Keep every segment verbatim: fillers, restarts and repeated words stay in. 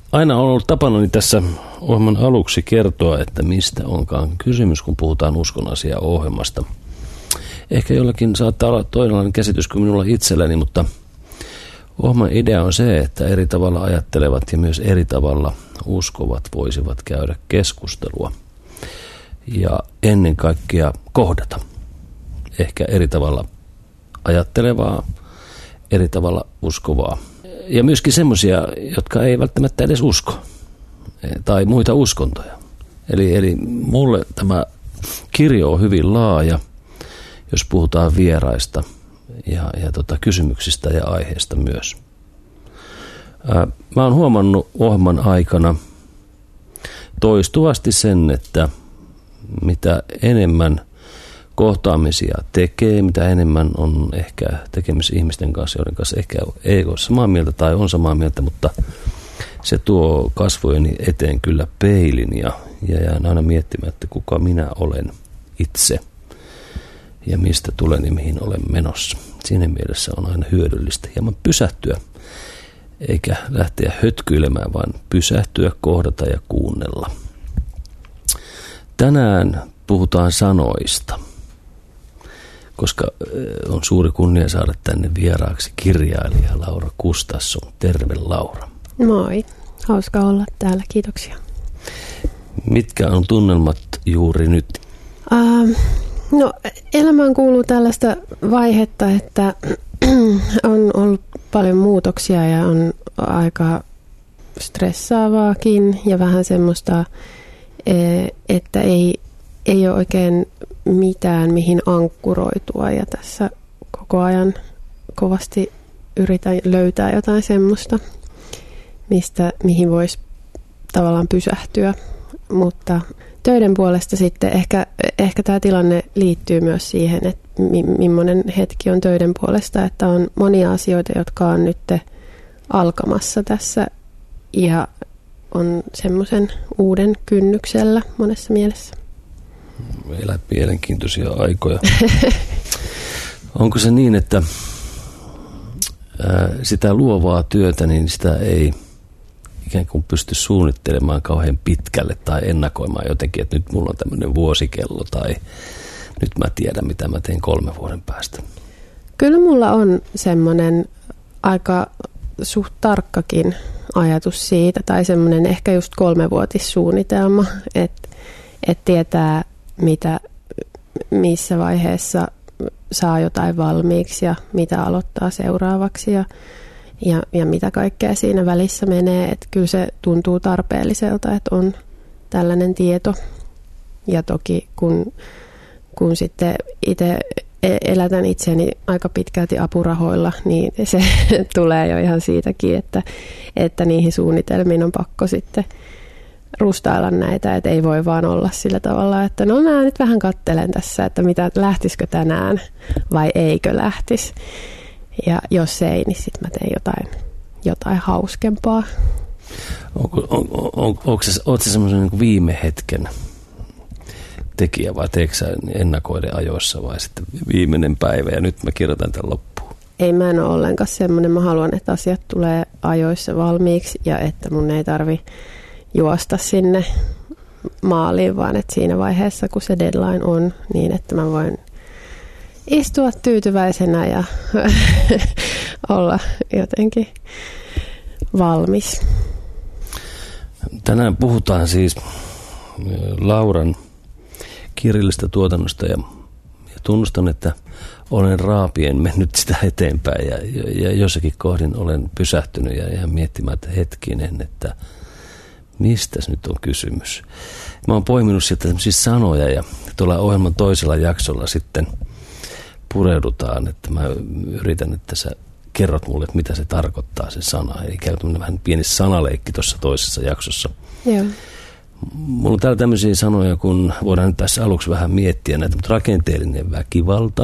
Aina on ollut tapanani tässä ohjelman aluksi kertoa, että mistä onkaan kysymys, kun puhutaan uskon asia ohjelmasta. Ehkä jollakin saattaa olla toinenlainen käsitys kuin minulla itselläni, mutta ohjelman idea on se, että eri tavalla ajattelevat ja myös eri tavalla uskovat voisivat käydä keskustelua ja ennen kaikkea kohdata ehkä eri tavalla ajattelevaa, eri tavalla uskovaa. Ja myöskin semmoisia, jotka ei välttämättä edes usko tai muita uskontoja. Eli, eli mulle tämä kirjo on hyvin laaja, jos puhutaan vieraista ja, ja tota, kysymyksistä ja aiheista myös. Ää, mä oon huomannut ohjelman aikana toistuvasti sen, että mitä enemmän kohtaamisia tekee, mitä enemmän on ehkä tekemisissä ihmisten kanssa, joiden kanssa ehkä ei ole samaa mieltä tai on samaa mieltä, mutta se tuo kasvojeni eteen kyllä peilin ja, ja jään aina miettimään, että kuka minä olen itse ja mistä tulen ja mihin olen menossa. Siinä mielessä on aina hyödyllistä hieman pysähtyä, eikä lähteä hötkyilemään, vaan pysähtyä, kohdata ja kuunnella. Tänään puhutaan sanoista, koska on suuri kunnia saada tänne vieraaksi kirjailija Laura Gustafsson. Terve, Laura. Moi, hauska olla täällä, kiitoksia. Mitkä on tunnelmat juuri nyt? Uh, no, elämään kuuluu tällaista vaihetta, että on ollut paljon muutoksia ja on aika stressaavaakin ja vähän semmoista, että ei, ei ole oikein mitään, mihin ankkuroitua, ja tässä koko ajan kovasti yritän löytää jotain semmoista, mistä, mihin voisi tavallaan pysähtyä, mutta töiden puolesta sitten ehkä, ehkä tämä tilanne liittyy myös siihen, että mi, millainen hetki on töiden puolesta, että on monia asioita, jotka on nyt alkamassa tässä ja on semmoisen uuden kynnyksellä monessa mielessä. Elää mielenkiintoisia aikoja. Onko se niin, että ää, sitä luovaa työtä, niin sitä ei ikään kuin pysty suunnittelemaan kauhean pitkälle tai ennakoimaan jotenkin, että nyt mulla on tämmöinen vuosikello tai nyt mä tiedän, mitä mä teen kolme vuoden päästä? Kyllä mulla on semmoinen aika suht tarkkakin ajatus siitä, tai semmoinen ehkä just kolmevuotissuunnitelma, että, että tietää, mitä, missä vaiheessa saa jotain valmiiksi ja mitä aloittaa seuraavaksi ja, ja, ja mitä kaikkea siinä välissä menee. Että kyllä se tuntuu tarpeelliselta, että on tällainen tieto. Ja toki kun, kun sitten itse elätän itseni aika pitkälti apurahoilla, niin se tulee jo ihan siitäkin, että, että niihin suunnitelmiin on pakko sitten rustailla näitä, että ei voi vaan olla sillä tavalla, että no mä nyt vähän katselen tässä, että mitä, lähtisikö tänään vai eikö lähtisi. Ja jos ei, niin sitten mä teen jotain, jotain hauskempaa. Onko, on, on, on, onko se, ootko se semmoisen niin kuin viime hetken tekijä vai teekö sä ennakoiden ajoissa vai sitten viimeinen päivä ja nyt mä kirjoitan tämän loppuun? Ei, mä en ole ollenkaan semmoinen. Mä haluan, että asiat tulee ajoissa valmiiksi ja että mun ei tarvi juosta sinne maaliin, vaan että siinä vaiheessa, kun se deadline on, niin että mä voin istua tyytyväisenä ja olla jotenkin valmis. Tänään puhutaan siis Lauran kirjallisesta tuotannosta ja, ja tunnustan, että olen raapien mennyt sitä eteenpäin ja, ja jossakin kohdin olen pysähtynyt ja ihan miettimään, että hetkinen, että mistäs nyt on kysymys. Mä oon poiminut sieltä tämmöisiä sanoja ja tuolla ohjelman toisella jaksolla sitten pureudutaan, että mä yritän, että sä kerrot mulle, että mitä se tarkoittaa se sana. Eli käy vähän pieni sanaleikki tuossa toisessa jaksossa. Joo. Mulla on täällä tämmöisiä sanoja, kun voidaan nyt tässä aluksi vähän miettiä näitä, mutta rakenteellinen väkivalta.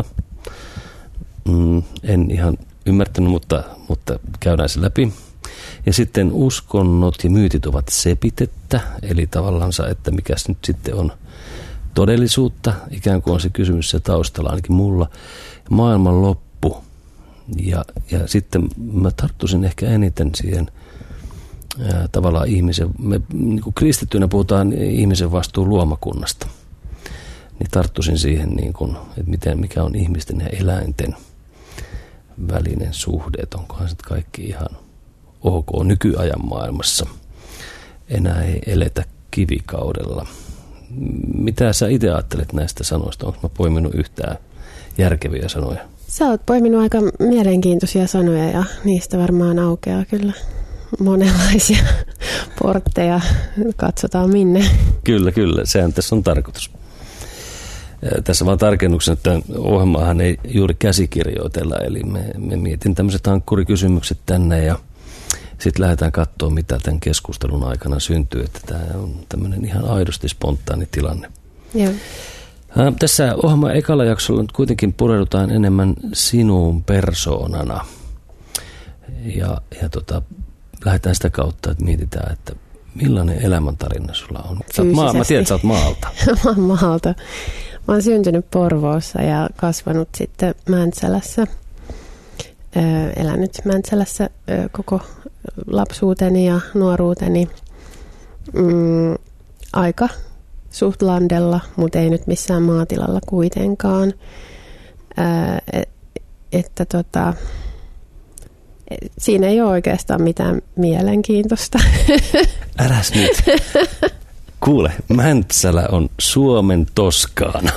Mm, en ihan ymmärtänyt, mutta, mutta käydään se läpi. Ja sitten uskonnot ja myytit ovat sepitettä, eli tavallansa, että mikäs nyt sitten on todellisuutta, ikään kuin on se kysymys se taustalla ainakin mulla. Maailman loppu. Ja, ja sitten mä tarttuisin ehkä eniten siihen ää, tavallaan ihmisen, me niin kuin kristittyinä puhutaan ihmisen vastuun luomakunnasta. Niin tarttuisin siihen, niin kuin, että miten, mikä on ihmisten ja eläinten välinen suhde, että onkohan sitten kaikki ihan ok nykyajan maailmassa. Enää ei eletä kivikaudella. Mitä sä itse ajattelet näistä sanoista? Onko mä poiminut yhtään järkeviä sanoja? Sä oot poiminut aika mielenkiintoisia sanoja ja niistä varmaan aukeaa kyllä monenlaisia portteja. Katsotaan minne. Kyllä, kyllä. Sehän tässä on tarkoitus. Tässä vaan tarkennuksen, että ohjelmaahan ei juuri käsikirjoitella, eli me, me mietin tämmöiset ankkurikysymykset tänne ja sitten lähdetään katsoa, mitä tämän keskustelun aikana syntyy, että tämä on tämmöinen ihan aidosti spontaani tilanne. Joo. Tässä ohjelman ekalla jaksolla nyt kuitenkin pureudutaan enemmän sinuun persoonana ja, ja tota, lähdetään sitä kautta, että mietitään, että millainen elämäntarina sulla on. Sä oot maa, mä tiedän, että sä oot maalta. Mä oon maalta. Mä oon syntynyt Porvoossa ja kasvanut sitten Mäntsälässä. Öö, elänyt Mäntsälässä öö, koko lapsuuteni ja nuoruuteni. Mm, aika suht landella, mutta ei nyt missään maatilalla kuitenkaan. Öö, et, että tota, siinä ei ole oikeastaan mitään mielenkiintoista. Äläs nyt. Kuule, Mäntsälä on Suomen Toskaana,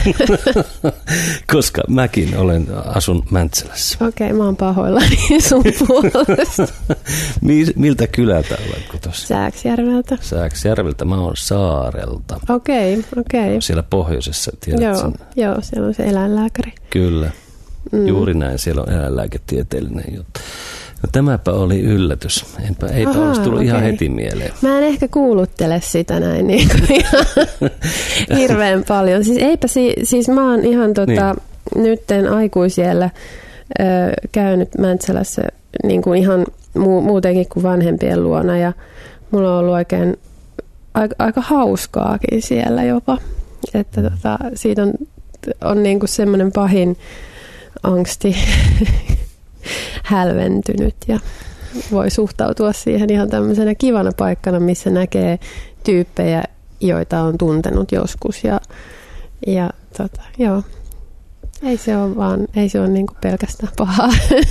koska mäkin olen, asun Mäntsälässä. Okei, okay, mä oon pahoillani sun puolesta. Miltä kylältä olet kotoisin? Sääksjärveltä. Sääksjärveltä, mä oon Saarelta. Okei, okay, okei. Okay. Siellä pohjoisessa, tiedät joo, sen? Joo, siellä on se eläinlääkäri. Kyllä, mm. juuri näin, siellä on eläinlääketieteellinen juttu. No tämäpä oli yllätys. Enpä, eipä Aha, olisi tullut okay. ihan heti mieleen. Mä en ehkä kuuluttele sitä näin niin kuin ihan hirveän paljon. Siis eipä si- siis mä oon ihan tota, niin. nytten aikuisiellä ö, käynyt Mäntsälässä niin kuin ihan mu- muutenkin kuin vanhempien luona. Ja mulla on ollut oikein aika, aika hauskaakin siellä jopa. Että tota, siitä on, on niin kuin semmoinen pahin angsti hälventynyt ja voi suhtautua siihen ihan tämmöisenä kivana paikkana, missä näkee tyyppejä, joita on tuntenut joskus ja, ja tota, joo, ei se ole vaan, ei se ole niinku pelkästään pahaa.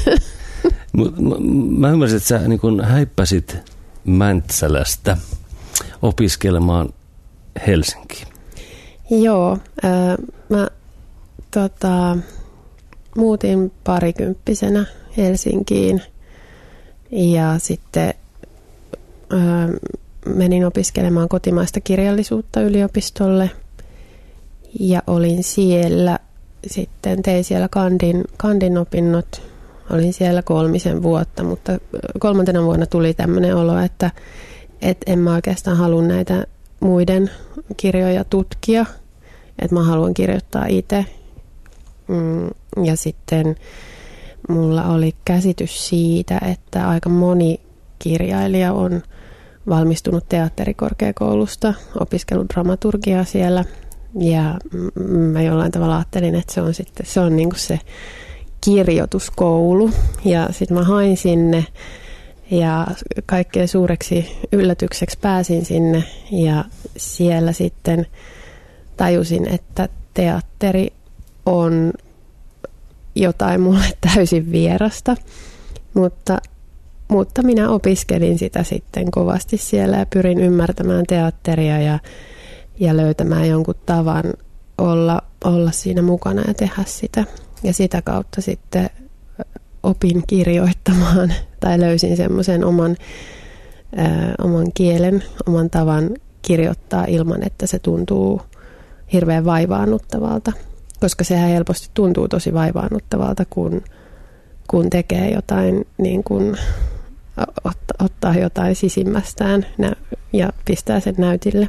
Mä ymmärsin, että sä niin kun häippäsit Mäntsälästä opiskelemaan Helsinkiin. Joo, äh, mä tota, muutin parikymppisenä Helsinkiin ja sitten ö, menin opiskelemaan kotimaista kirjallisuutta yliopistolle ja olin siellä sitten, tein siellä kandin, kandin opinnot, olin siellä kolmisen vuotta, mutta kolmantena vuonna tuli tämmöinen olo, että et en mä oikeastaan halua näitä muiden kirjoja tutkia, että mä haluan kirjoittaa itse mm, ja sitten mulla oli käsitys siitä, että aika moni kirjailija on valmistunut teatterikorkeakoulusta, opiskellut dramaturgiaa siellä ja mä jollain tavalla ajattelin, että se on sitten se on niin kuin se kirjoituskoulu ja sitten mä hain sinne ja kaikkein suureksi yllätykseksi pääsin sinne ja siellä sitten tajusin, että teatteri on jotain mulle täysin vierasta, mutta, mutta minä opiskelin sitä sitten kovasti siellä ja pyrin ymmärtämään teatteria ja, ja löytämään jonkun tavan olla, olla siinä mukana ja tehdä sitä. Ja sitä kautta sitten opin kirjoittamaan tai löysin semmoisen oman, ää, oman kielen, oman tavan kirjoittaa ilman, että se tuntuu hirveän vaivaannuttavalta. Koska sehän helposti tuntuu tosi vaivaannuttavalta, kun, kun tekee jotain, niin kun ottaa, ottaa jotain sisimmästään ja pistää sen näytille.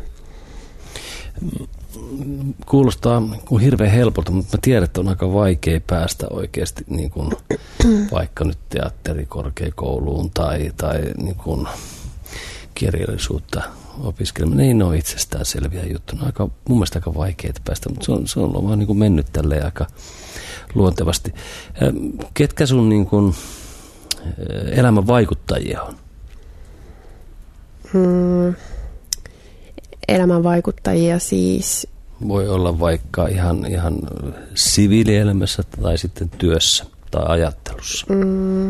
Kuulostaa kuin hirveän helpolta, mutta mä tiedän, että on aika vaikea päästä oikeasti niin kuin vaikka nyt teatterikorkeakouluun tai, tai niin kuin kirjallisuutta opiskelemaan. Ei ne ole itsestään selviä juttuja. Aika, mun mielestä aika vaikeaa päästä, mutta se on, se on vaan niin kuin mennyt tälleen aika luontevasti. Ketkä sun niin kuin elämän vaikuttajia on? Mm, elämänvaikuttajia siis. Voi olla vaikka ihan, ihan siviilielämässä tai sitten työssä tai ajattelussa. Mm,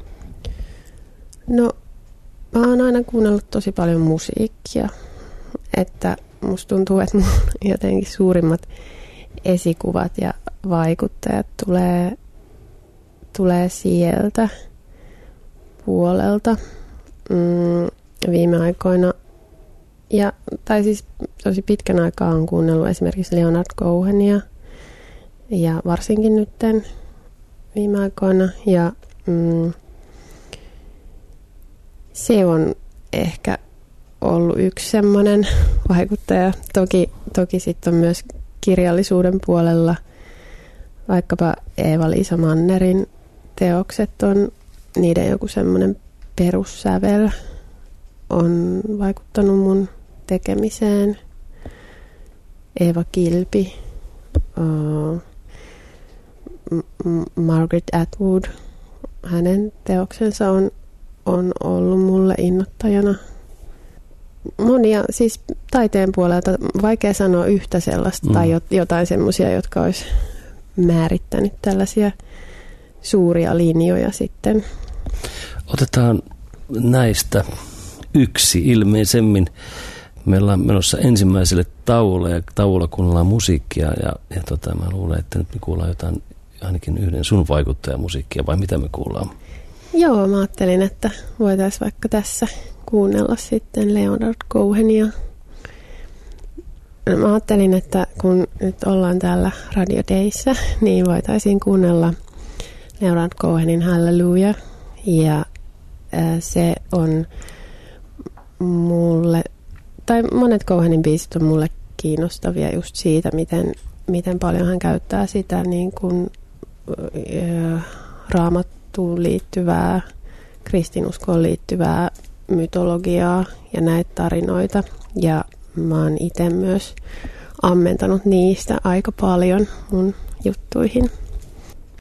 no, mä oon aina kuunnellut tosi paljon musiikkia. Että musta tuntuu, että mun jotenkin suurimmat esikuvat ja vaikuttajat tulee, tulee sieltä puolelta mm, viime aikoina. Ja, tai siis tosi pitkän aikaa on kuunnellut esimerkiksi Leonard Cohenia ja varsinkin nytten viime aikoina. Ja mm, se on ehkä ollut yksi semmoinen vaikuttaja. Toki, toki sitten on myös kirjallisuuden puolella vaikkapa Eeva-Liisa Mannerin teokset on, niiden joku semmoinen perussävel on vaikuttanut mun tekemiseen. Eeva Kilpi, uh, Margaret Atwood, hänen teoksensa on, on ollut mulle innoittajana. Monia, siis taiteen puolelta, vaikea sanoa yhtä sellaista mm. tai jotain semmoisia, jotka olisi määrittänyt tällaisia suuria linjoja sitten. Otetaan näistä yksi ilmeisemmin. Meillä on menossa ensimmäiselle tauolle ja tauolla kuunnellaan musiikkia ja, ja tota, mä luulen, että nyt me kuullaan jotain, ainakin yhden sun vaikuttajamusiikkia, vai mitä me kuullaan? Joo, mä ajattelin, että voitaisiin vaikka tässä kuunnella sitten Leonard Cohenia. Mä ajattelin, että kun nyt ollaan täällä Radio Dayssä, niin voitaisiin kuunnella Leonard Cohenin Hallelujah. Ja ää, se on mulle, tai monet Cohenin biisit on mulle kiinnostavia just siitä, miten, miten paljon hän käyttää sitä niin kuin ää, Raamattuun liittyvää, kristinuskoon liittyvää mytologiaa ja näitä tarinoita. Ja mä oon itse myös ammentanut niistä aika paljon mun juttuihin.